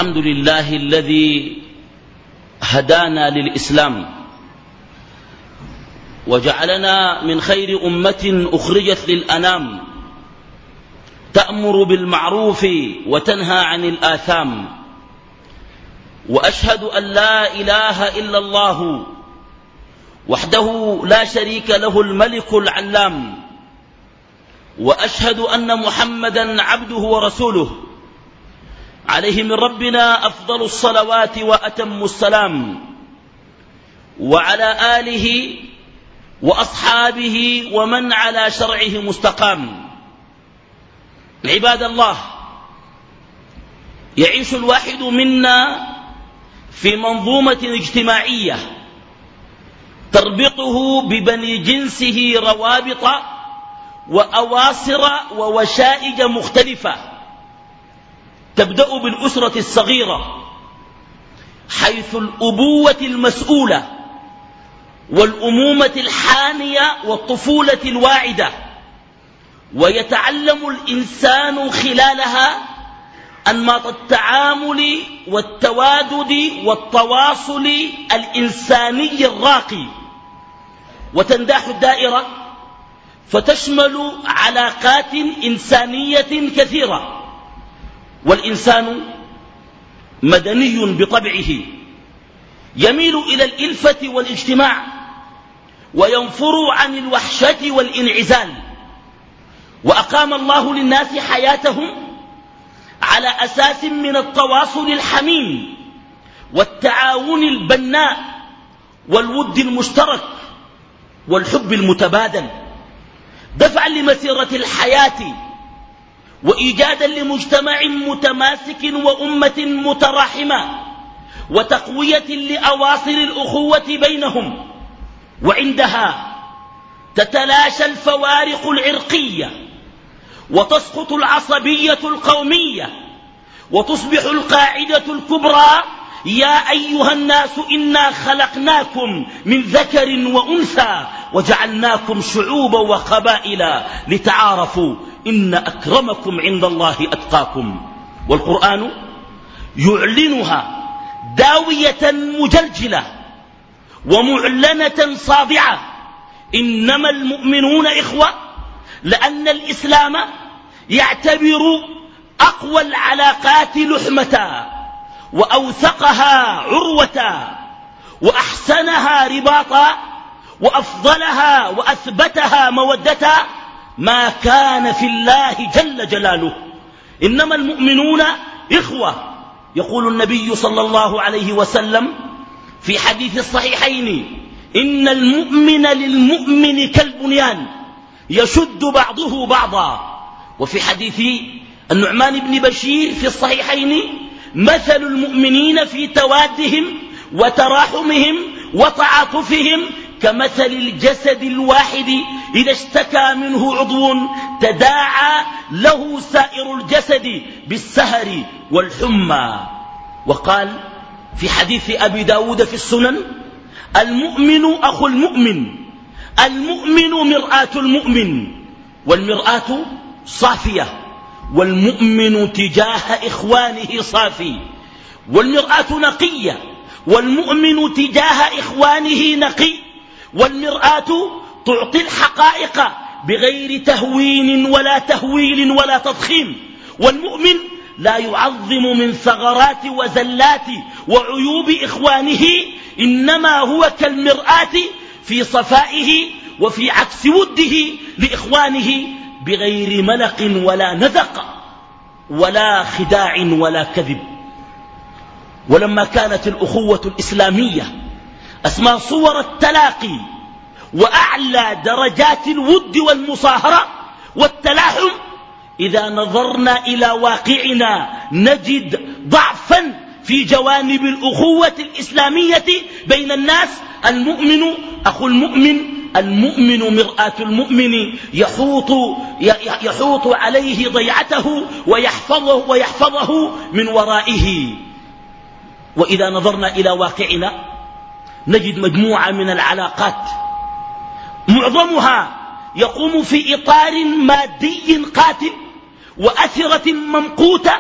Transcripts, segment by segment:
الحمد لله الذي هدانا للإسلام وجعلنا من خير أمة أخرجت للأنام تأمر بالمعروف وتنهى عن الآثام. وأشهد أن لا إله إلا الله وحده لا شريك له الملك العلام، وأشهد أن محمدا عبده ورسوله عليه من ربنا أفضل الصلوات وأتم السلام، وعلى آله وأصحابه ومن على شرعه مستقام. عباد الله، يعيش الواحد منا في منظومة اجتماعية تربطه ببني جنسه روابط وأواصر ووشائج مختلفة، تبدأ بالأسرة الصغيرة حيث الأبوة المسؤولة والأمومة الحانية والطفولة الواعدة، ويتعلم الإنسان خلالها أنماط التعامل والتوادد والتواصل الإنساني الراقي، وتنداح الدائرة فتشمل علاقات إنسانية كثيرة. والإنسان مدني بطبعه، يميل إلى الإلفة والاجتماع وينفر عن الوحشة والانعزال. وأقام الله للناس حياتهم على أساس من التواصل الحميم والتعاون البناء والود المشترك والحب المتبادل، دفعا لمسيرة الحياة وإيجادا لمجتمع متماسك وأمة متراحمة وتقوية لأواصر الأخوة بينهم. وعندها تتلاشى الفوارق العرقية وتسقط العصبية القومية وتصبح القاعدة الكبرى: يا أيها الناس إنا خلقناكم من ذكر وأنثى وجعلناكم شعوبا وقبائل لتعارفوا إن أكرمكم عند الله أتقاكم. والقرآن يعلنها داوية مجلجلة ومعلنة صادعة: إنما المؤمنون إخوة، لأن الإسلام يعتبر أقوى العلاقات لحمة وأوثقها عروة وأحسنها رباطا وأفضلها وأثبتها مودة ما كان في الله جل جلاله. إنما المؤمنون إخوة. يقول النبي صلى الله عليه وسلم في حديث الصحيحين: إن المؤمن للمؤمن كالبنيان يشد بعضه بعضا. وفي حديث النعمان بن بشير في الصحيحين: مثل المؤمنين في توادهم وتراحمهم وتعاطفهم كمثل الجسد الواحد إذا اشتكى منه عضو تداعى له سائر الجسد بالسهر والحمى. وقال في حديث أبي داود في السنن: المؤمن أخو المؤمن، المؤمن مرآة المؤمن، والمرآة صافية، والمؤمن تجاه إخوانه صافي، والمرآة نقية، والمؤمن تجاه إخوانه نقي، والمرآة تعطي الحقائق بغير تهوين ولا تهويل ولا تضخيم. والمؤمن لا يعظم من ثغرات وزلات وعيوب إخوانه، إنما هو كالمرآة في صفائه وفي عكس وده لإخوانه بغير ملق ولا نذق ولا خداع ولا كذب. ولما كانت الأخوة الإسلامية أسمى صور التلاقي وأعلى درجات الود والمصاهرة والتلاحم، إذا نظرنا إلى واقعنا نجد ضعفا في جوانب الأخوة الإسلامية بين الناس. المؤمن أخو المؤمن، المؤمن مرآة المؤمن، يحوط عليه ضيعته ويحفظه من ورائه. وإذا نظرنا إلى واقعنا نجد مجموعة من العلاقات معظمها يقوم في إطار مادي قاتل وأثرة ممقوتة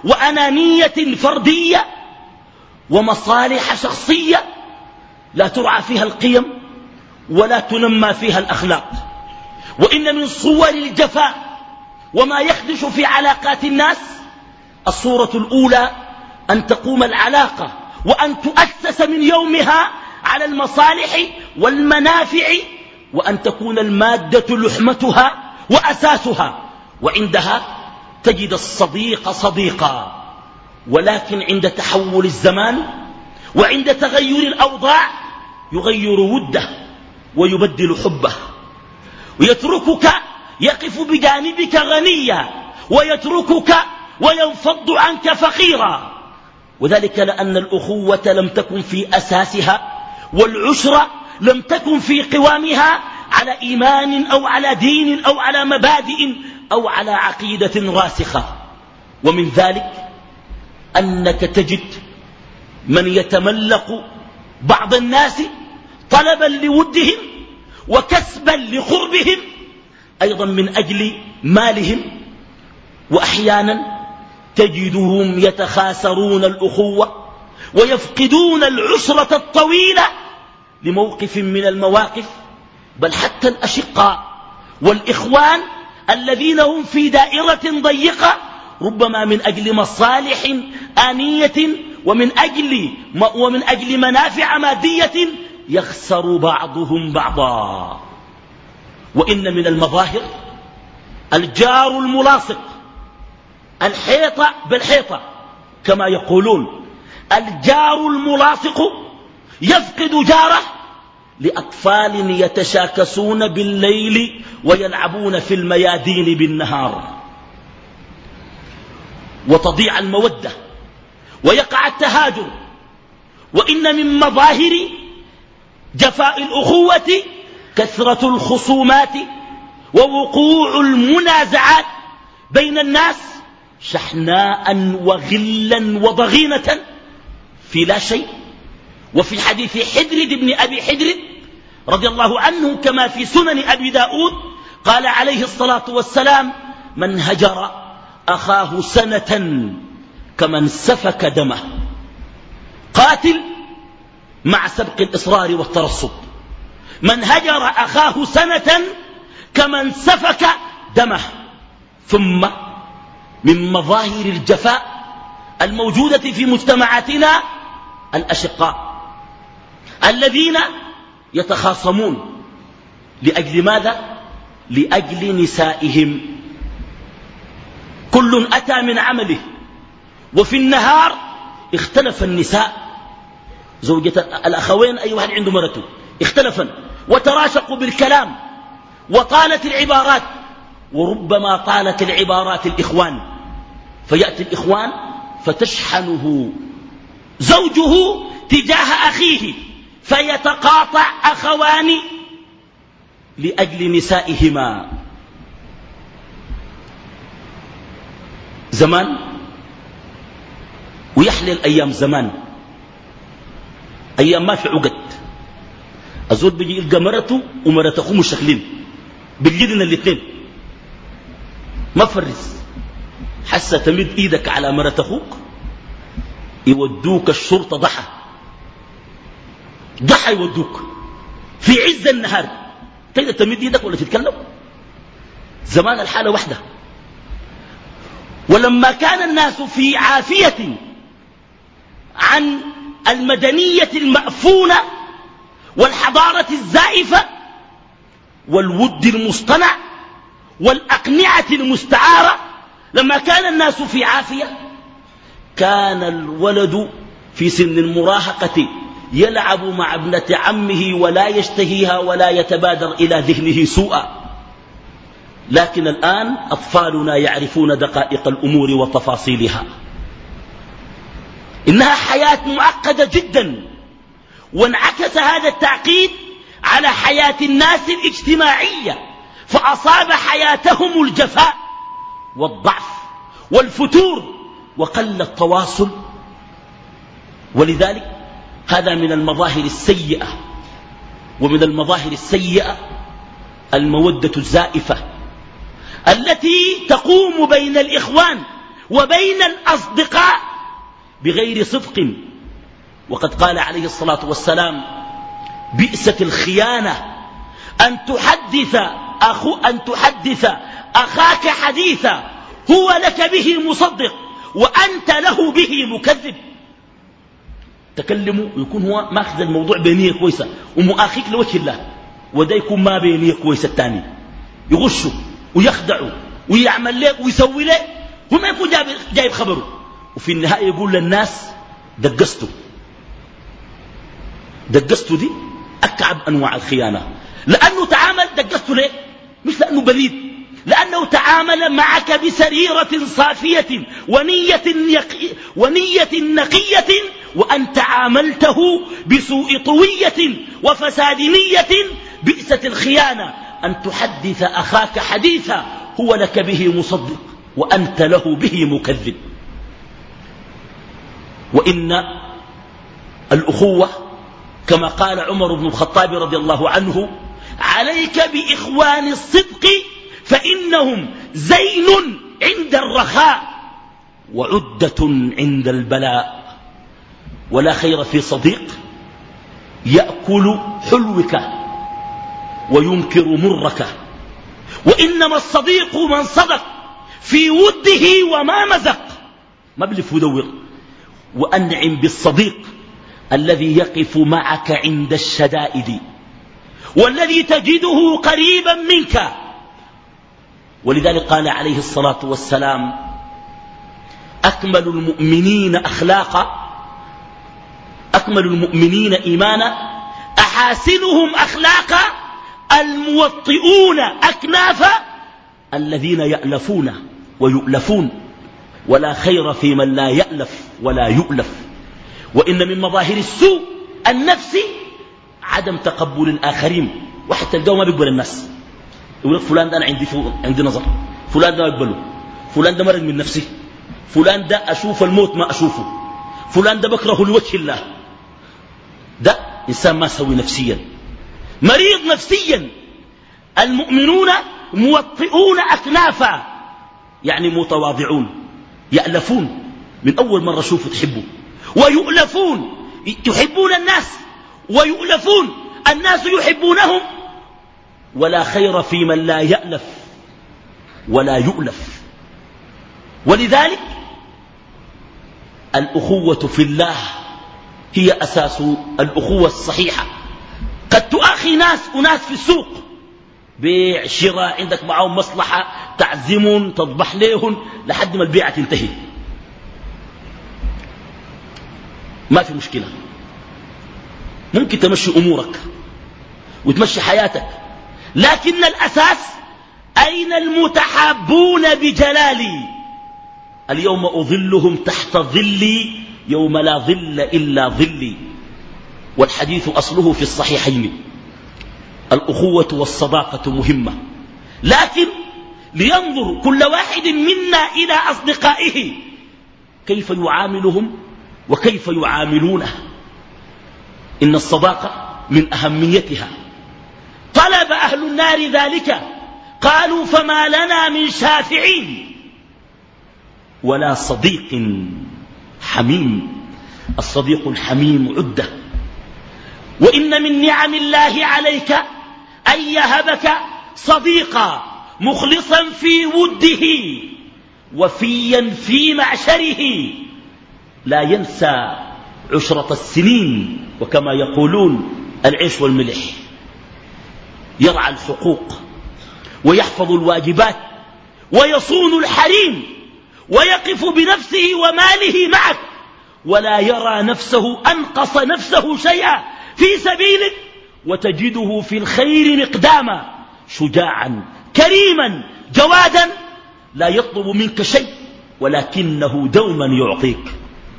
وأنانية فردية ومصالح شخصية لا ترعى فيها القيم ولا تنمى فيها الأخلاق. وإن من صور الجفاء وما يخدش في علاقات الناس الصورة الأولى أن تقوم العلاقة وأن تؤسس من يومها على المصالح والمنافع، وأن تكون المادة لحمتها وأساسها، وعندها تجد الصديق صديقا. ولكن عند تحول الزمان وعند تغير الأوضاع يغير وده ويبدل حبه، ويتركك يقف بجانبك غنيا ويتركك وينفض عنك فقيرا. وذلك لأن الأخوة لم تكن في أساسها، والعشرة لم تكن في قوامها على إيمان أو على دين أو على مبادئ أو على عقيدة راسخة. ومن ذلك أنك تجد من يتملق بعض الناس طلبا لودهم وكسبا لقربهم، أيضا من أجل مالهم، وأحيانا تجدهم يتخاسرون الأخوة ويفقدون العشرة الطويلة لموقف من المواقف. بل حتى الأشقاء والإخوان الذين هم في دائرة ضيقة ربما من أجل مصالح آنية ومن أجل منافع مادية يخسر بعضهم بعضا. وإن من المظاهر الجار الملاصق، الحيطة بالحيطة كما يقولون. الجار الملاصق يفقد جاره لأطفال يتشاكسون بالليل ويلعبون في الميادين بالنهار، وتضيع المودة ويقع التهاجر. وإن من مظاهر جفاء الأخوة كثرة الخصومات ووقوع المنازعات بين الناس شحناء وغلا وضغينة في لا شيء. وفي حديث حدرد بن أبي حدرد رضي الله عنه كما في سنن أبي داود قال عليه الصلاة والسلام: من هجر أخاه سنة كمن سفك دمه. قاتل مع سبق الإصرار والترصد. من هجر أخاه سنة كمن سفك دمه. ثم من مظاهر الجفاء الموجودة في مجتمعاتنا الأشقاء الذين يتخاصمون لأجل ماذا؟ لأجل نسائهم. كل أتى من عمله، وفي النهار اختلف النساء زوجة الأخوين، أي واحد عنده مرته، اختلفا وتراشقوا بالكلام وطالت العبارات، وربما طالت العبارات الإخوان، فيأتي الإخوان فتشحنه زوجه تجاه أخيه فيتقاطع أخوان لأجل نسائهما. زمان ويحلل أيام زمان، أيام ما في عقد. الزول بيجي يلقى مرته ومرت أخوه مشكلين بالجدن الاثنين، ما فرز. حسة تمد إيدك على مرت أخوك يودوك الشرطة ضحى يودوك في عز النهار. تقدر تمد إيدك ولا تتكلم؟ زمان الحالة واحدة. ولما كان الناس في عافية عن المدنية المأفونة والحضارة الزائفة والود المصطنع والأقنعة المستعارة، لما كان الناس في عافية كان الولد في سن المراهقة يلعب مع ابنة عمه ولا يشتهيها ولا يتبادر إلى ذهنه سوءا. لكن الآن أطفالنا يعرفون دقائق الأمور وتفاصيلها. إنها حياة معقدة جدا، وانعكس هذا التعقيد على حياة الناس الاجتماعية، فأصاب حياتهم الجفاء والضعف والفتور وقل التواصل. ولذلك هذا من المظاهر السيئة. ومن المظاهر السيئة المودة الزائفة التي تقوم بين الإخوان وبين الأصدقاء بغير صدق. وقد قال عليه الصلاة والسلام: بئست الخيانة أن تحدث أخاك حديثا هو لك به مصدق وأنت له به مكذب. تكلموا ويكون هو ماخذ الموضوع بنية كويسة ومؤاخيك لوجه الله، وده يكون ما بنية كويسة الثاني، يغشه ويخدعه ويعمل له ويسوي له، هو ما يكون جايب خبره، وفي النهاية يقول للناس دقسته دي أكعب أنواع الخيانة. لأنه تعامل دقسته ليه؟ مش لأنه بليد، لأنه تعامل معك بسريرة صافية ونية نقية، وأنت عاملته بسوء طوية وفساد نية. بئست الخيانة أن تحدث أخاك حديثا هو لك به مصدق وأنت له به مكذب. وإن الأخوة كما قال عمر بن الخطاب رضي الله عنه: عليك بإخوان الصدق فإنهم زين عند الرخاء وعدة عند البلاء. ولا خير في صديق يأكل حلوك وينكر مرك، وإنما الصديق من صدق في وده وما مزق، ما بلف ودور. وأنعم بالصديق الذي يقف معك عند الشدائد والذي تجده قريبا منك. ولذلك قال عليه الصلاة والسلام: أكمل المؤمنين أخلاقا، أكمل المؤمنين إيمانا، أحاسنهم أخلاقا، الموطئون أكنافا، الذين يألفون ويؤلفون. ولا خير في من لا يألف ولا يؤلف. وإن من مظاهر السوء النفسي عدم تقبل الآخرين. واحد تلقاه ما بيقبل الناس، يقول لك فلان ده أنا عندي نظر، فلان ده ما يقبله، فلان ده مرض من نفسي، فلان ده أشوف الموت ما أشوفه، فلان ده بكره لوجه الله. ده إنسان ما سوي نفسيا، مريض نفسيا. المؤمنون موطئون أكنافا، يعني متواضعون، يألفون، من أول مرة شوفوا تحبوا، ويؤلفون، يحبون الناس ويؤلفون، الناس يحبونهم. ولا خير في من لا يألف ولا يؤلف. ولذلك الأخوة في الله هي أساس الأخوة الصحيحة. قد تؤخي أناس في السوق، بيع شراء، عندك معهم مصلحة، تعزمهم تضبح لهم لحد ما البيعة تنتهي، ما في مشكلة، ممكن تمشي أمورك وتمشي حياتك. لكن الأساس: أين المتحابون بجلالي؟ اليوم أظلهم تحت ظلي يوم لا ظل إلا ظلي. والحديث أصله في الصحيحين. الأخوة والصداقة مهمة، لكن لينظر كل واحد منا إلى أصدقائه كيف يعاملهم وكيف يعاملونه. إن الصداقة من أهميتها. طلب أهل النار ذلك، قالوا: فما لنا من شافعين ولا صديق حميم. الصديق الحميم عدة. وإن من نعم الله عليك أن يهبك صديقا مخلصا في وده وفيا في معشره، لا ينسى عشرة السنين، وكما يقولون العيش والملح، يرعى الحقوق ويحفظ الواجبات ويصون الحريم ويقف بنفسه وماله معك، ولا يرى نفسه أنقص نفسه شيئا في سبيلك، وتجده في الخير مقداما، شجاعا كريما جوادا، لا يطلب منك شيء ولكنه دوما يعطيك.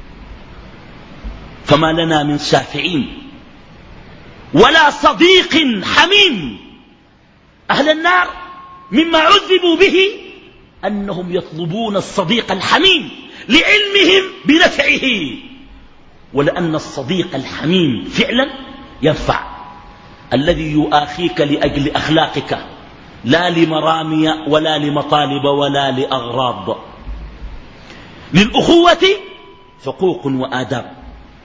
فما لنا من شافعين ولا صديق حميم. أهل النار مما عذبوا به أنهم يطلبون الصديق الحميم لعلمهم بنفعه، ولأن الصديق الحميم فعلا ينفع، الذي يؤاخيك لأجل أخلاقك لا لمرامي ولا لمطالب ولا لأغراض. للأخوة حقوق وآداب،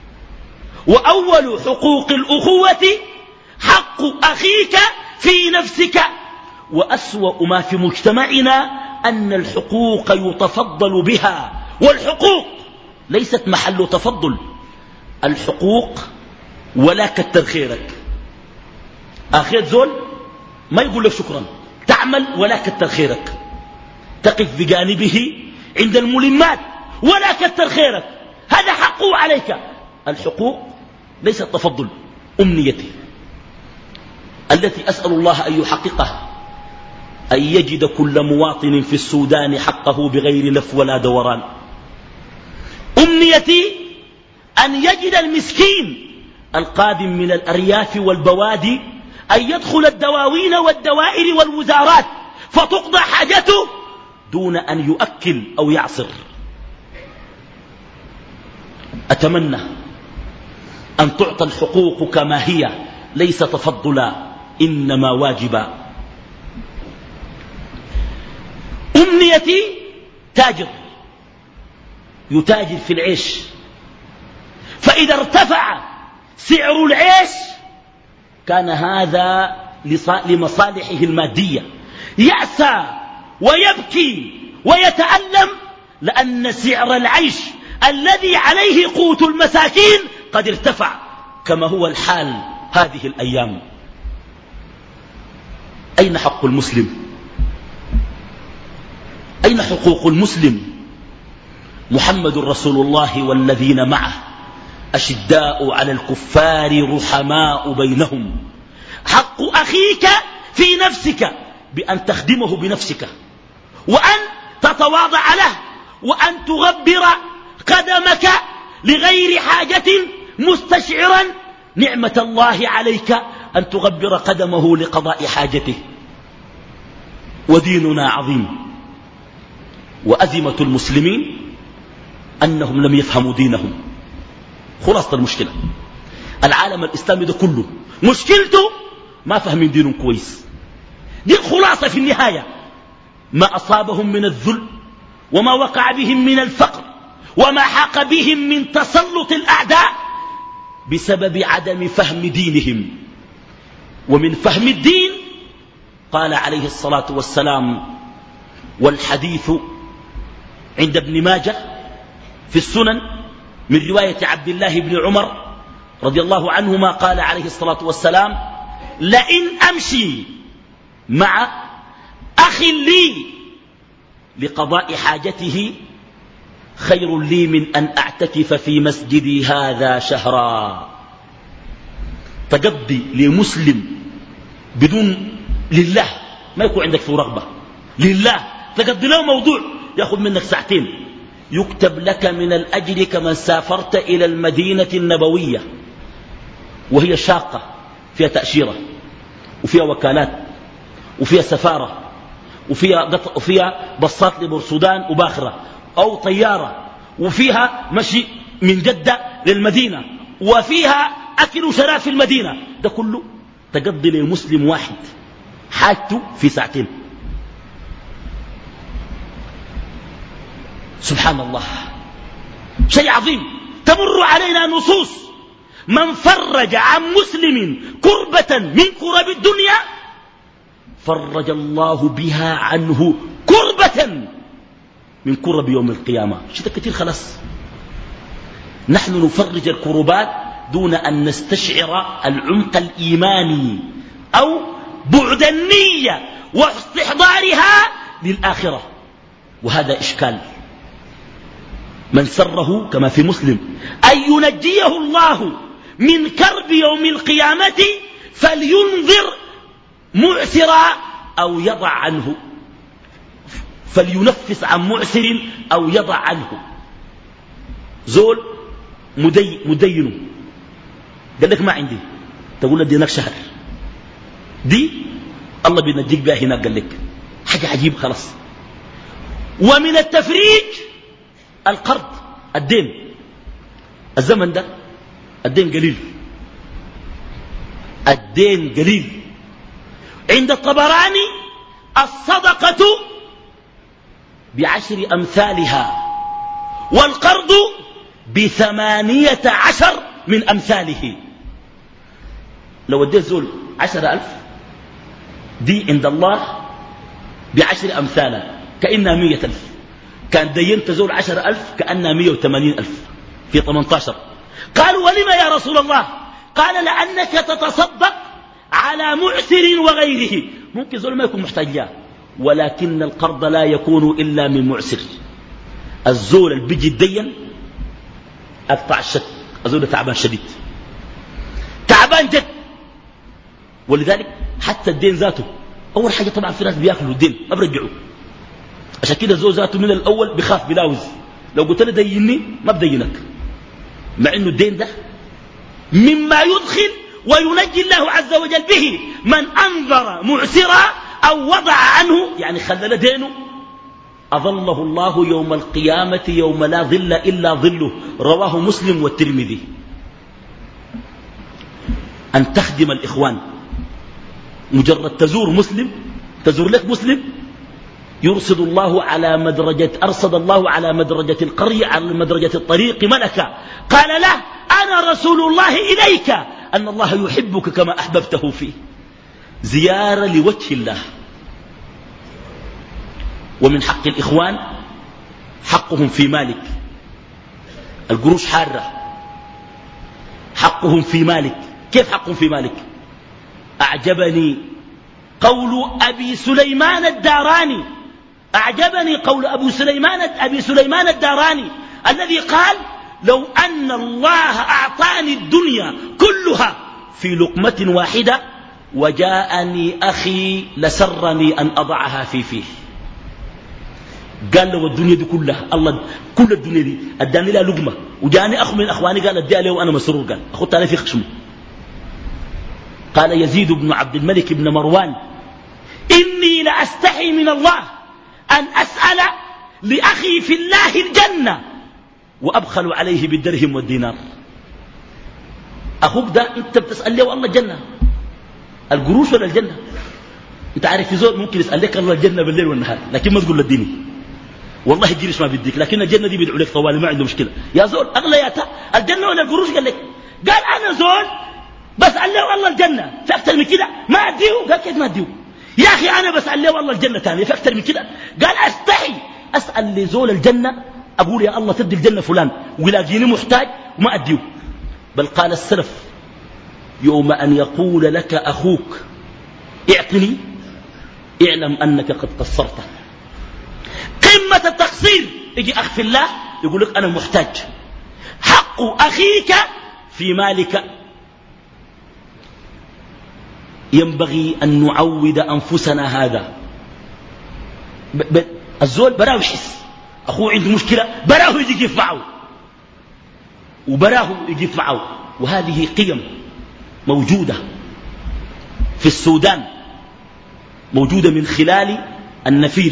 وأول حقوق الأخوة حق أخيك في نفسك. وأسوأ ما في مجتمعنا أن الحقوق يتفضل بها، والحقوق ليست محل تفضل. الحقوق ولا كتر خيرك، آخر زول ما يقول لك شكرا، تعمل ولا كتر خيرك، تقف بجانبه عند الملمات ولا كتر خيرك، هذا حقه عليك. الحقوق ليس تفضل. أمنيتي التي أسأل الله أن يحققها أن يجد كل مواطن في السودان حقه بغير لف ولا دوران. أمنيتي أن يجد المسكين القادم من الأرياف والبوادي أن يدخل الدواوين والدوائر والوزارات فتقضى حاجته دون أن يؤكل أو يعصر. أتمنى أن تعطى الحقوق كما هي، ليس تفضلا إنما واجبا. أمنيتي تاجر يتاجر في العيش، فإذا ارتفع سعر العيش كان هذا لمصالحه المادية، يأسى ويبكي ويتألم لأن سعر العيش الذي عليه قوت المساكين قد ارتفع، كما هو الحال هذه الأيام. أين حق المسلم؟ أين حقوق المسلم؟ محمد رسول الله والذين معه أشداء على الكفار رحماء بينهم. حق أخيك في نفسك بأن تخدمه بنفسك، وأن تتواضع له، وأن تغبر قدمك لغير حاجة، مستشعرا نعمة الله عليك أن تغبر قدمه لقضاء حاجته. وديننا عظيم، وأزمة المسلمين أنهم لم يفهموا دينهم. خلاصة المشكلة العالم الإسلامي ده كله مشكلته ما فهمين دينهم كويس. دي الخلاصة في النهاية. ما أصابهم من الذل، وما وقع بهم من الفقر، وما حاق بهم من تسلط الأعداء بسبب عدم فهم دينهم. ومن فهم الدين قال عليه الصلاة والسلام، والحديث عند ابن ماجه في السنن من رواية عبد الله بن عمر رضي الله عنهما، قال عليه الصلاة والسلام: لئن أمشي مع أخ لي لقضاء حاجته خير لي من أن أعتكف في مسجدي هذا شهرا. تقضي لمسلم بدون لله، ما يكون عندك في رغبة لله، تقضي له موضوع يأخذ منك ساعتين، يكتب لك من الأجر كمن سافرت إلى المدينة النبوية، وهي شاقة، فيها تأشيرة وفيها وكالات وفيها سفارة وفيها بصات لبورسودان وباخرة أو طيارة، وفيها مشي من جدة للمدينة، وفيها أكل وشراب في المدينة. ده كله تقضي للمسلم واحد حاجته في ساعتين. سبحان الله، شيء عظيم. تمر علينا نصوص: من فرج عن مسلم كربة من كرب الدنيا فرج الله بها عنه كربة من كرب يوم القيامة. شيء كثير خلاص. نحن نفرج الكربات دون أن نستشعر العمق الإيماني أو بعد النية واستحضارها للآخرة، وهذا إشكال. من سره كما في مسلم أن ينجيه الله من كرب يوم القيامة فلينذر معسرا أو يضع عنه، فلينفس عن معسر أو يضع عنه. زول مدين قال لك ما عندي، تقول له دينك شهر، دي الله بينجيك بها هناك، قال لك حاجة عجيب خلاص. ومن التفريج القرض، الدين. الزمن ده الدين قليل، الدين قليل. عند الطبراني الصدقة ب10 أمثالها، والقرض ب18 من أمثاله. لو اديت زول 10,000 دي عند الله ب10 أمثالا كأنها 100,000. كان دينت زول 10,000 كأنها 180,000 في 18. قالوا ولما يا رسول الله؟ قال لأنك تتصدق على معسر وغيره. ممكن زول ما يكون محتاج له، ولكن القرض لا يكون إلا من معسر. الزول اللي بيجي الدين أقطع الشك، الزول تعبان شديد، تعبان جد. ولذلك حتى الدين ذاته أول حاجة طبعا في ناس بياكلوا الدين ما برجعوا، عشان كده الزول ذاته من الأول بخاف بلاوز. لو قلت له ديني ما بدينك، مع إنه الدين ده مما يدخل وينجي الله عز وجل به من أنظر معسرا أو وضع عنه، يعني خلل دينه، أظله الله يوم القيامة يوم لا ظل إلا ظله. رواه مسلم والترمذي. أن تخدم الإخوان، مجرد تزور مسلم، تزور لك مسلم، أرصد الله على مدرجة القرية، على مدرجة الطريق ملكا قال له أنا رسول الله إليك أن الله يحبك كما أحببته فيه. زيارة لوجه الله. ومن حق الإخوان حقهم في مالك، القروش حارة، حقهم في مالك. كيف حقهم في مالك؟ أعجبني قول أبي سليمان الداراني، أعجبني قول أبي سليمان الداراني الذي قال لو أن الله أعطاني الدنيا كلها في لقمة واحدة وجاءني أخي لسرني أن أضعها في فيه. قال له الدنيا دي كلها، الله كل الدنيا دي اداني لها لقمه، وجاني اخ من اخواني قال اديها له وانا مسرور، قال اخذت انا في خشمه. قال يزيد بن عبد الملك بن مروان اني لاستحي من الله ان اسال لاخي في الله الجنه وابخل عليه بالدرهم والدينار. اخوك ده انت بتسال له والله الجنه، القروش ولا الجنه؟ انت عارف في زول ممكن يسال لك الله الجنه بالليل والنهار لكن ما تقول له اديني، والله الجرش ما بيديك، لكن الجنة دي بيدعو لك طوالي ما عنده مشكلة. يا زول أغلياتها الجنة ولا القروش؟ قال لك قال أنا زول بسأل له والله الجنة، في أكثر من كده ما أديه. قال كيف ما أديه يا أخي؟ أنا بسأل له والله الجنة تاني، في أكثر من كده؟ قال أستحي أسأل لزول الجنة أقول يا الله تدي الجنة فلان ويلاقيني محتاج وما أديه. بل قال السلف يوم أن يقول لك أخوك اعطني اعلم أنك قد قصرت. قمة التقصير يجي أخ في الله يقول لك أنا محتاج. حق أخيك في مالك. ينبغي أن نعود أنفسنا هذا. الزول براه يحس أخوه عنده مشكلة، براه يجي يقف معه وبراه يقف معه. وهذه قيم موجودة في السودان، موجودة من خلال النفير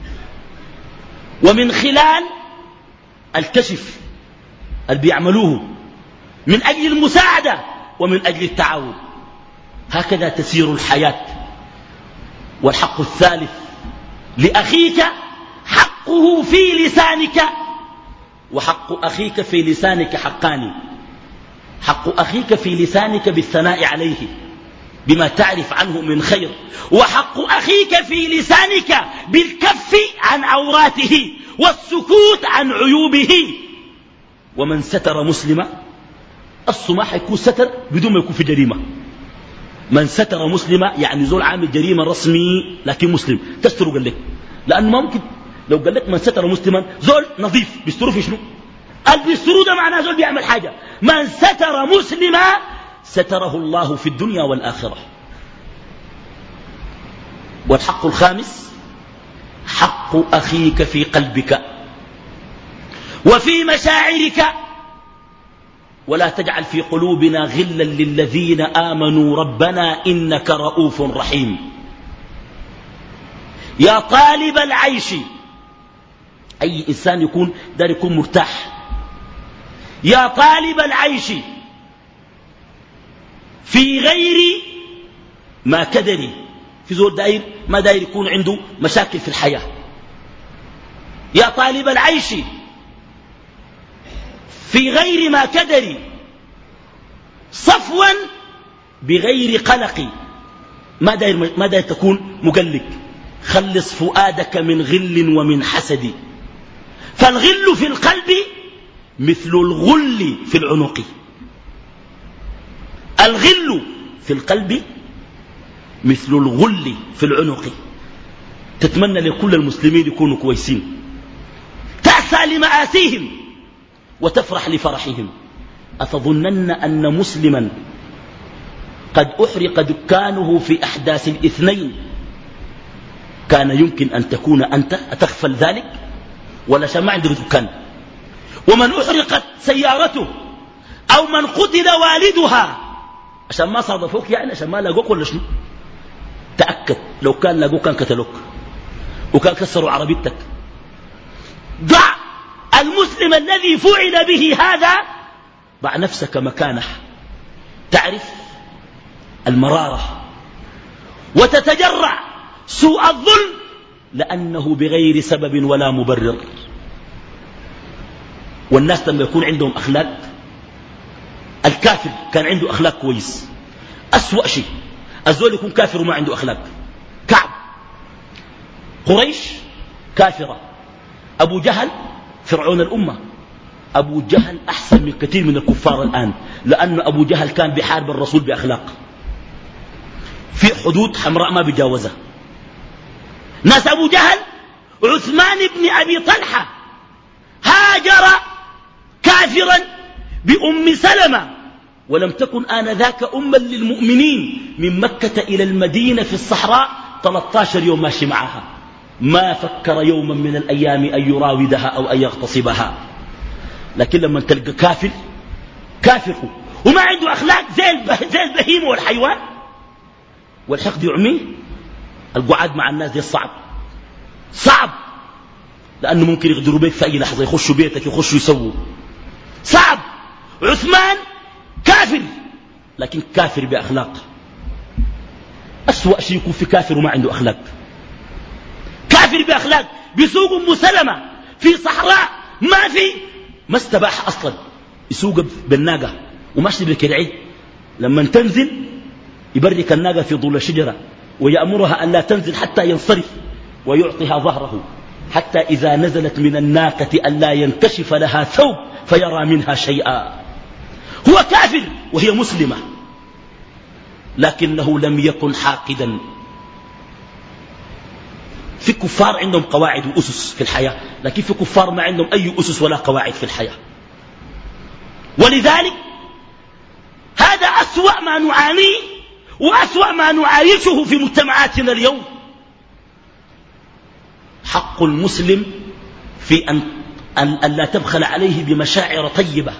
ومن خلال الكشف اللي بيعملوه من أجل المساعدة ومن أجل التعاون. هكذا تسير الحياة. والحق الثالث لأخيك حقه في لسانك، وحق أخيك في لسانك حقان. حق أخيك في لسانك بالثناء عليه بما تعرف عنه من خير، وحق أخيك في لسانك بالكف عن عوراته والسكوت عن عيوبه. ومن ستر مسلما، الصماح يكون ستر بدون ما يكون في جريمة. من ستر مسلما يعني زول عامل جريمة رسمي لكن مسلم تستره. قال لك لأنه ما ممكن لو قال لك من ستر مسلما زول نظيف بيستره في شنو؟ قال بيستره ده معناه زول بيعمل حاجة. من ستر مسلما ستره الله في الدنيا والآخرة. والحق الخامس حق أخيك في قلبك وفي مشاعرك. ولا تجعل في قلوبنا غلا للذين آمنوا ربنا إنك رؤوف رحيم. يا طالب العيش، أي إنسان يكون دار يكون مرتاح. يا طالب العيش في غير ما كدري، في زول داير ما داير يكون عنده مشاكل في الحياة. يا طالب العيش في غير ما كدر صفوا بغير قلق. ما داير تكون مقلق. خلص فؤادك من غل ومن حسد، فالغل في القلب مثل الغل في العنق. الغل في القلب مثل الغل في العنق. تتمنى لكل المسلمين يكونوا كويسين، تأسى لمآسيهم وتفرح لفرحهم. أتظنن أن مسلما قد أحرق دكانه في أحداث الاثنين كان يمكن أن تكون أنت أتغفل ذلك؟ ولا شان ما عندك دكان؟ ومن أحرقت سيارته أو من قتل والدها عشان ما صادفوك، يعني عشان ما لاقوك ولا شنو؟ تأكد لو كان لاقوك كان قتلوك وكان كسروا عربيتك. ضع المسلم الذي فعل به هذا، ضع نفسك مكانه، تعرف المرارة وتتجرع سوء الظلم لأنه بغير سبب ولا مبرر. والناس لما يكون عندهم أخلاق، الكافر كان عنده أخلاق كويس. أسوأ شيء الزول يكون كافر وما عنده أخلاق. كعب، قريش كافرة، أبو جهل فرعون الأمة. أبو جهل أحسن من كثير من الكفار الآن، لأن أبو جهل كان بحارب الرسول بأخلاق، في حدود حمراء ما بيجاوزها. ناس أبو جهل عثمان بن أبي طلحة هاجر كافرا بأم سلمة، ولم تكن آنذاك أما للمؤمنين، من مكة إلى المدينة في الصحراء 13 يوم ماشي معها، ما فكر يوما من الأيام أن يراودها أو أن يغتصبها. لكن لما تلقى كافر وما عنده أخلاق زي البهيمة والحيوان، والحقد يعميه، القعاد مع الناس دي صعب، لأنه ممكن يغدروا بيك في أي لحظة، يخشوا بيتك، يخشوا يسووا. صعب. عثمان كافر، لكن كافر بأخلاق. أسوأ شيء يكون في كافر وما عنده أخلاق. كافر بأخلاق بيسوق أم سلمة في صحراء ما استباح أصلا، يسوق بالناقة وماشي بالكرعي، لما تنزل يبرك الناقة في ظل الشجرة ويأمرها أن لا تنزل حتى ينصرف، ويعطيها ظهره حتى إذا نزلت من الناقة أن لا ينكشف لها ثوب فيرى منها شيئا. هو كافر وهي مسلمة، لكنه لم يكن حاقدا. في كفار عندهم قواعد وأسس في الحياة، لكن في كفار ما عندهم أي أسس ولا قواعد في الحياة. ولذلك هذا أسوأ ما نعانيه وأسوأ ما نعايشه في مجتمعاتنا اليوم. حق المسلم في أن لا تبخل عليه بمشاعر طيبة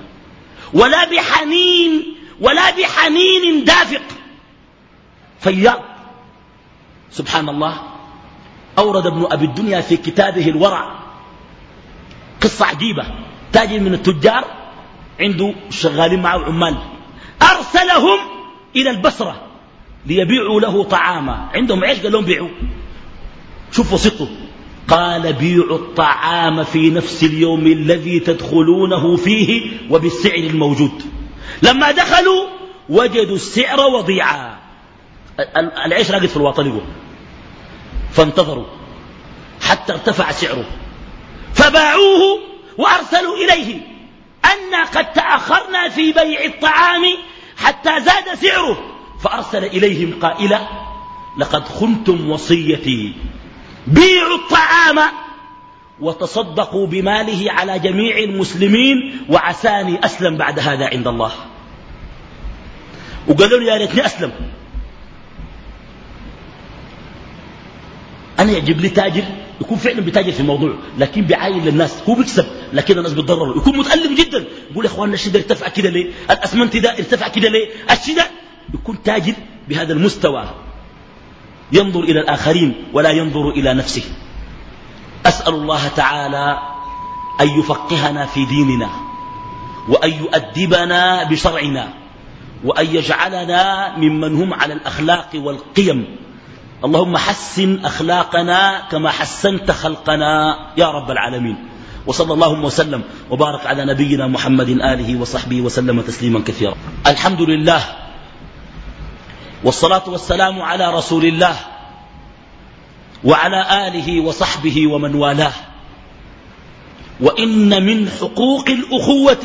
ولا بحنين دافق فياض. سبحان الله، أورد ابن أبي الدنيا في كتابه الورع قصة عجيبة. تاجر من التجار عنده شغالين معه عمال، أرسلهم إلى البصرة ليبيعوا له طعاما، عندهم عيش قال لهم بيعوا. شوف وسطه، قال بيعوا الطعام في نفس اليوم الذي تدخلونه فيه وبالسعر الموجود. لما دخلوا وجدوا السعر وضيعا، العيش راقد في الواطلقه، فانتظروا حتى ارتفع سعره فباعوه وأرسلوا إليه أن قد تأخرنا في بيع الطعام حتى زاد سعره، فأرسل إليهم قائلا لقد خنتم وصيتي، بيعوا الطعام وتصدقوا بماله على جميع المسلمين وعساني أسلم بعد هذا عند الله. وقالوا لي يا ريتني أسلم. أنا يعجب لي تاجر يكون فعلا بتاجر في الموضوع، لكن بيعاين للناس، هو بيكسب لكن الناس بتضرره، يكون متألم جدا، يقول يا أخواننا الشيء ده ارتفع كده ليه، الأسمنت ده ارتفع كده ليه، الشيء ده. يكون تاجر بهذا المستوى، ينظر إلى الآخرين ولا ينظر إلى نفسه. أسأل الله تعالى أن يفقهنا في ديننا، وأن يؤدبنا بشرعنا، وأن يجعلنا ممن هم على الأخلاق والقيم. اللهم حسن أخلاقنا كما حسنت خلقنا يا رب العالمين. وصلى اللهم وسلم وبارك على نبينا محمد آله وصحبه وسلم تسليما كثيرا. الحمد لله والصلاة والسلام على رسول الله وعلى آله وصحبه ومن والاه. وإن من حقوق الأخوة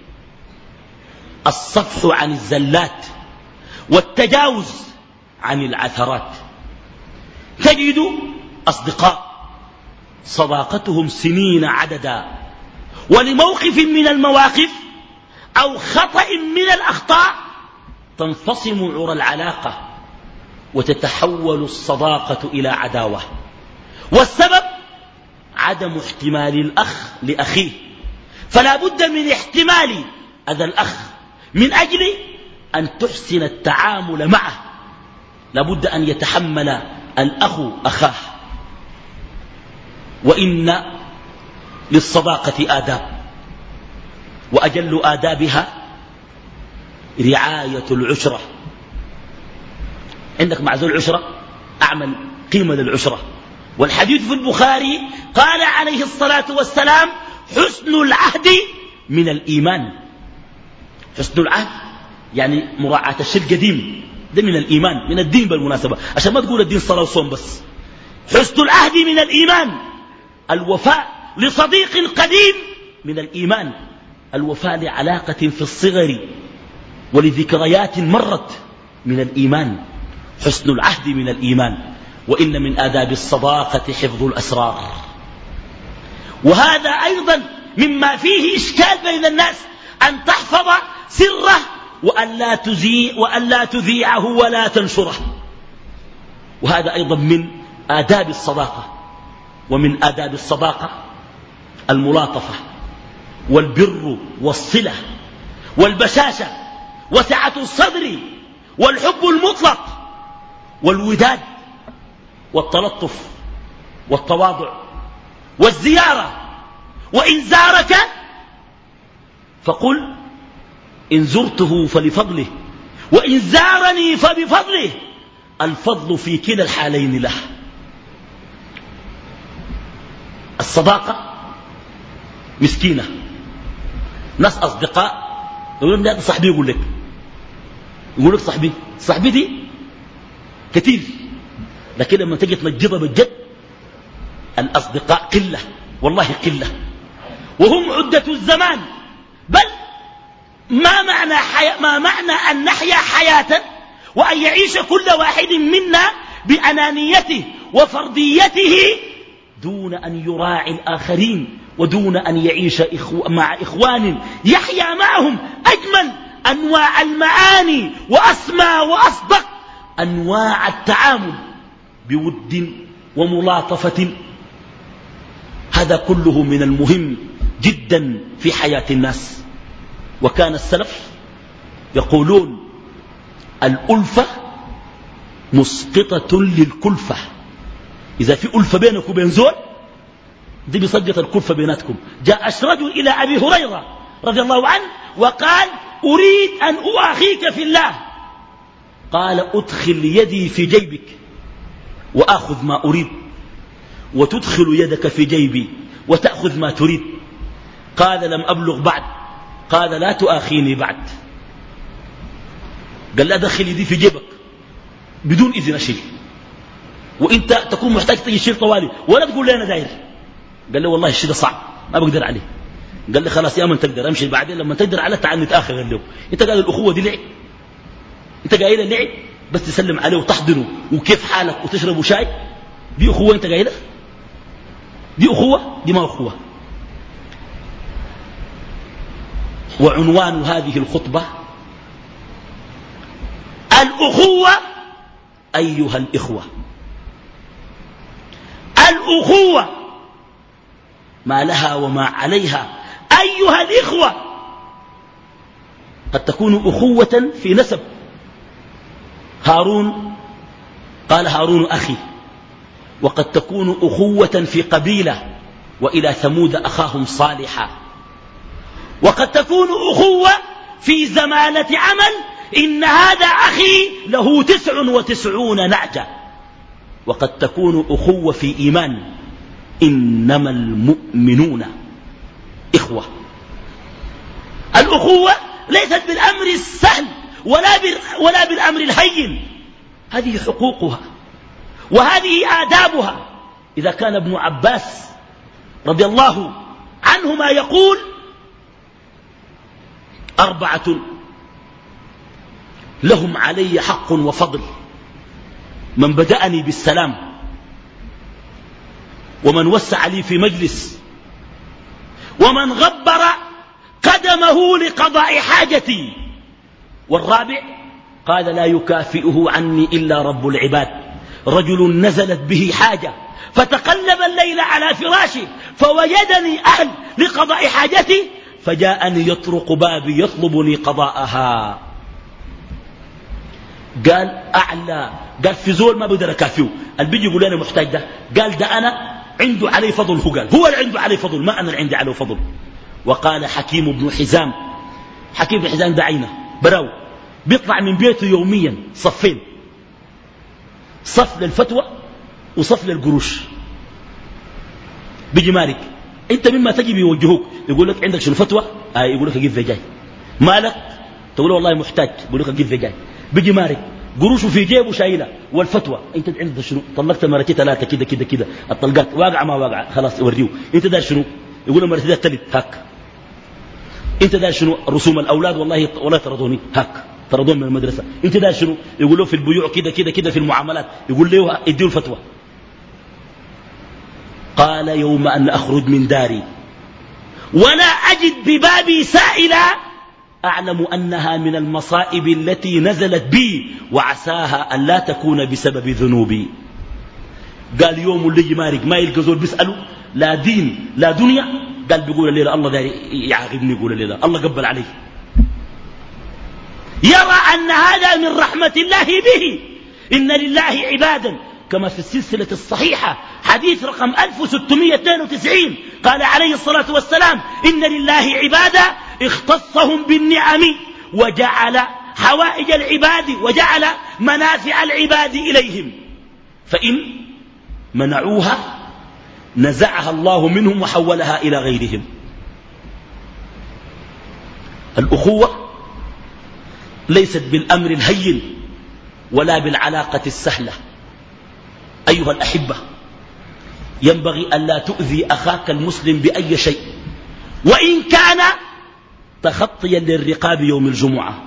الصفح عن الزلات والتجاوز عن العثرات. تجد أصدقاء صداقتهم سنين عددا، ولموقف من المواقف أو خطأ من الأخطاء تنفصم عرى العلاقة وتتحول الصداقة إلى عداوة، والسبب عدم احتمال الأخ لأخيه، فلا بد من احتمال أذى الأخ من أجل أن تحسن التعامل معه. لا بد أن يتحمل الأخ أخاه. وإن للصداقة آداب، وأجل آدابها رعاية العشرة. عندك مع ذو العشرة أعمل قيمة للعشرة. والحديث في البخاري قال عليه الصلاة والسلام: حسن العهد من الإيمان. حسن العهد يعني مراعاة الشيء القديم، ده من الإيمان، من الدين بالمناسبة، عشان ما تقول الدين صلاة وصوم بس. حسن العهد من الإيمان. الوفاء لصديق قديم من الإيمان. الوفاء لعلاقة في الصغر ولذكريات مرت من الإيمان. حسن العهد من الإيمان. وإن من آداب الصداقة حفظ الأسرار، وهذا أيضا مما فيه إشكال بين الناس، أن تحفظ سره وأن لا تذيعه ولا تنشره. وهذا أيضا من آداب الصداقة. ومن آداب الصداقة الملاطفة والبر والصلة والبشاشة وسعة الصدر والحب المطلق والوداد والتلطف والتواضع والزيارة. وإن زارك فقل إن زرته فلفضله، وإن زارني فبفضله. الفضل في كلا الحالين له. الصداقة مسكينة. ناس أصدقاء يقول لك صاحبي، يقول لك صاحبي دي كثير، لكن لما تجي تنجضها بالجد الأصدقاء قلة، والله قلة، وهم عدة الزمان. بل ما معنى أن نحيا حياة وأن يعيش كل واحد منا بأنانيته وفرديته دون أن يراعي الآخرين، ودون أن يعيش مع إخوان يحيا معهم أجمل أنواع المعاني وأسمى وأصدق أنواع التعامل بود وملاطفة. هذا كله من المهم جدا في حياة الناس. وكان السلف يقولون: الألفة مسقطة للكلفة. إذا في ألفة بينك وبين زول دي بسقط الكلفة بيناتكم. جاء أشرج إلى أبي هريرة رضي الله عنه وقال: أريد أن أخيك في الله. قال: أدخل يدي في جيبك وآخذ ما أريد، وتدخل يدك في جيبي وتأخذ ما تريد. قال: لم أبلغ بعد. قال: لا تؤاخيني بعد. قال: لا دخل يدي في جيبك بدون إذن أشيل، وإنت تكون محتاج تجي شيل طوالي ولا تقول لي أنا داير. قال له: والله الشيء ده صعب ما بقدر عليه. قال لي: خلاص يا من تقدر أمشي، بعدين لما تقدر عليه تعال نتآخر. قال له: أنت قال الأخوة دي لعب؟ أنت قايل اللعب بس تسلم عليه وتحضنه وكيف حالك وتشربوا شاي؟ دي أخوة أنت قايلها؟ دي أخوة؟ دي ما أخوة. وعنوان هذه الخطبة: الأخوة أيها الإخوة. الأخوة ما لها وما عليها أيها الإخوة. قد تكون أخوة في نسب. هارون قال: هارون أخي. وقد تكون أخوة في قبيلة، وإلى ثمود أخاهم صالحا. وقد تكون أخوة في زمالة عمل، إن هذا أخي له 99 نعجة. وقد تكون أخوة في إيمان، إنما المؤمنون إخوة. الأخوة ليست بالأمر السهل ولا بالأمر الهين، هذه حقوقها وهذه آدابها. إذا كان ابن عباس رضي الله عنهما يقول 4 لهم علي حق وفضل: من بدأني بالسلام، ومن وسع لي في مجلس، ومن غبر قدمه لقضاء حاجتي. والرابع قال: لا يكافئه عني إلا رب العباد، رجل نزلت به حاجة فتقلب الليل على فراشه فوجدني أهل لقضاء حاجتي فجاءني يطرق بابي يطلبني قضاءها. قال أعلى، قال في زول ما بقدر أكافيه، اللي بيجي يقول أنا محتاج ده، قال ده أنا عنده علي فضل، هو اللي عنده علي فضل، ما أنا اللي عندي عليه فضل. وقال حكيم بن حزام، حكيم بن حزام ده عينه براو، بيطلع من بيته يوميا صفين، صف للفتوى وصف للقروش. بيجي مالك انت مما تجي بيوجهوك، يقول لك عندك شنو فتوى؟ يقول لك اجيب جاي. مالك؟ تقول والله محتاج، يقول لك اجيب جاي. بيجي مالك قروشه في جيبه شايله، والفتوى انت عندك شنو؟ طلقت مرتي 3 كده كده كده، الطلقات واقعه ما واقعه خلاص وريه. انت دار شنو؟ يقول له مرتي ده تلت هاك. انت دار شنو؟ رسوم الاولاد والله طردوني هاك، طردون من المدرسه. انت دار شنو؟ يقول له في البيوع كده كده كده في المعاملات، يقول له اديه الفتوى. قال يوم أن أخرج من داري ولا أجد ببابي سائلا أعلم أنها من المصائب التي نزلت بي وعساها أن لا تكون بسبب ذنوبي. قال يوم اللي يجي مارق ما يلقى زول بيسأله لا دين لا دنيا، قال بيقول الليلة الله داري يعاقبني، يقول الليلة الله قبل عليه. يرى أن هذا من رحمة الله به. إن لله عبادا كما في السلسلة الصحيحة حديث رقم 1692 قال عليه الصلاة والسلام: إن لله عبادا اختصهم بالنعم وجعل حوائج العباد وجعل منافع العباد إليهم، فإن منعوها نزعها الله منهم وحولها إلى غيرهم. الأخوة ليست بالأمر الهين ولا بالعلاقة السهلة. أيها الأحبة، ينبغي أن لا تؤذي أخاك المسلم بأي شيء، وإن كان تخطيا للرقاب يوم الجمعة،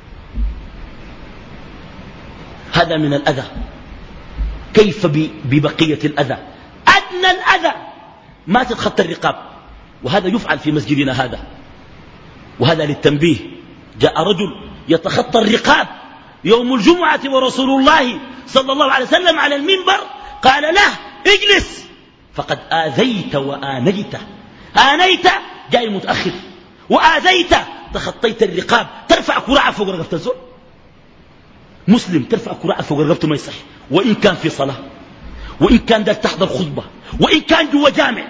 هذا من الأذى. كيف ببقية الأذى؟ أدنى الأذى ما تتخطى الرقاب، وهذا يفعل في مسجدنا هذا، وهذا للتنبيه. جاء رجل يتخطى الرقاب يوم الجمعة ورسول الله صلى الله عليه وسلم على المنبر، قال له: اجلس فقد آذيت وآنيت. آنيت جاي متأخر، وآذيت تخطيت الرقاب. ترفع كراعة فوق رقبة الزول مسلم، ترفع كراعة فوق رقبته ما يصح، وإن كان في صلاة، وإن كان داك تحضر خطبة، وإن كان جوا جامع.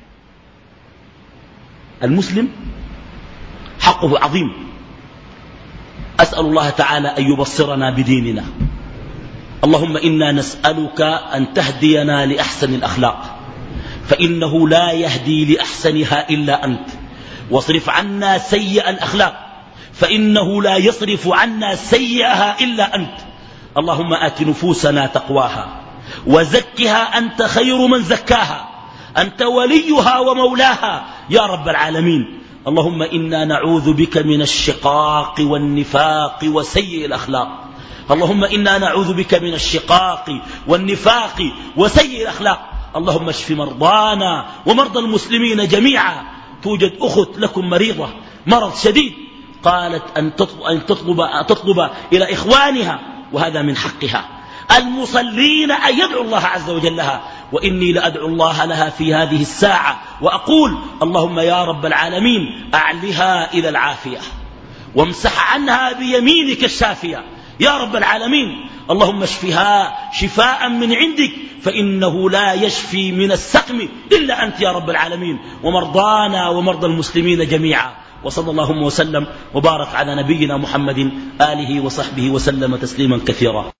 المسلم حقه عظيم. أسأل الله تعالى أن يبصرنا بديننا. اللهم إنا نسألك أن تهدينا لأحسن الأخلاق، فإنه لا يهدي لأحسنها إلا أنت، واصرف عنا سيئ الأخلاق، فإنه لا يصرف عنا سيئها إلا أنت. اللهم آت نفوسنا تقواها وزكها أنت خير من زكاها، أنت وليها ومولاها يا رب العالمين. اللهم إنا نعوذ بك من الشقاق والنفاق وسيء الأخلاق. اللهم إنا نعوذ بك من الشقاق والنفاق وسيء الأخلاق. اللهم اشف مرضانا ومرضى المسلمين جميعا. توجد أخت لكم مريضة مرض شديد، قالت أن تطلب إلى إخوانها، وهذا من حقها المصلين أن يدعو الله عز وجل لها، وإني لأدعو الله لها في هذه الساعة وأقول: اللهم يا رب العالمين أعلها إلى العافية وامسح عنها بيمينك الشافية يا رب العالمين. اللهم اشفها شفاء من عندك، فإنه لا يشفي من السقم إلا أنت يا رب العالمين، ومرضانا ومرضى المسلمين جميعا. وصلى اللهم وسلم وبارك على نبينا محمد آله وصحبه وسلم تسليما كثيرا.